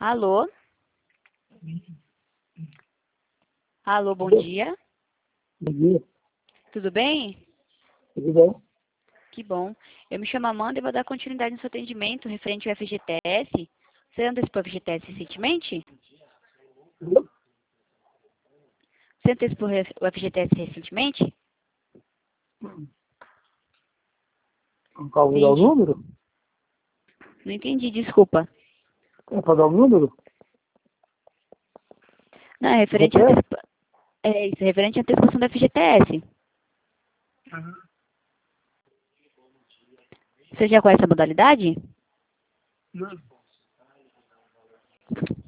Alô? Alô, bom dia. Bom dia, Tudo bem? tudo bom? Que bom. Eu me chamo Amanda e vou dar continuidade no seu atendimento referente ao FGTS. Você antecipou o FGTS recentemente? Você antecipou o FGTS recentemente? Qual vou dar o Entendi. número? Não entendi, desculpa. É para dar o número? Não, é referente à Repete? É isso, referente à antecipação do FGTS. Você já conhece a modalidade? Não.